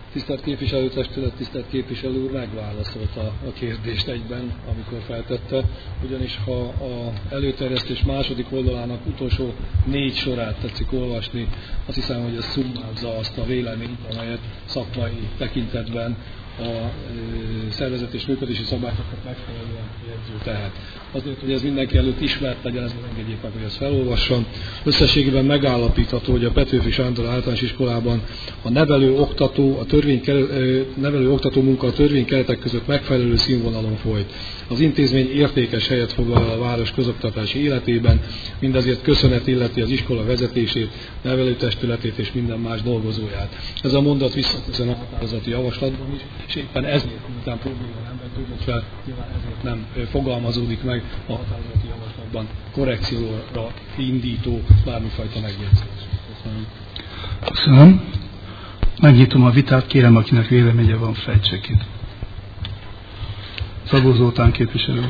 Tisztelt képviselőtestület, tisztelt képviselő úr megválaszolta a kérdést egyben, amikor feltette, ugyanis ha az előterjesztés második oldalának utolsó 4 sorát tetszik olvasni, azt hiszem, hogy ez szummázza azt a véleményt, amelyet szakmai tekintetben a szervezet és működési szabályoknak megfelelően jegyző tehet. Azért, hogy ez mindenki előtt ismert legyen, ezért engedjék meg, hogy ezt felolvassam. Összességében megállapítható, hogy a Petőfi Sándor Általános Iskolában a nevelő-oktató munka a törvény keretek között megfelelő színvonalon folyt. Az intézmény értékes helyet foglal a város közoktatási életében, mindezért köszönet illeti az iskola vezetését, nevelőtestületét és minden más dolgozóját. Ez a mondat visszaköszön a határozati javaslatban is, és éppen ezért, miután probléma nem vetődött fel, nyilván ezért nem fogalmazódik meg a határozati javaslatban korrekcióra indító bármifajta megjegyzés. Köszönöm. Köszönöm. Megnyitom a vitát, kérem, akinek véleménye van, fejtse ki. Szabó Zoltán képviselő.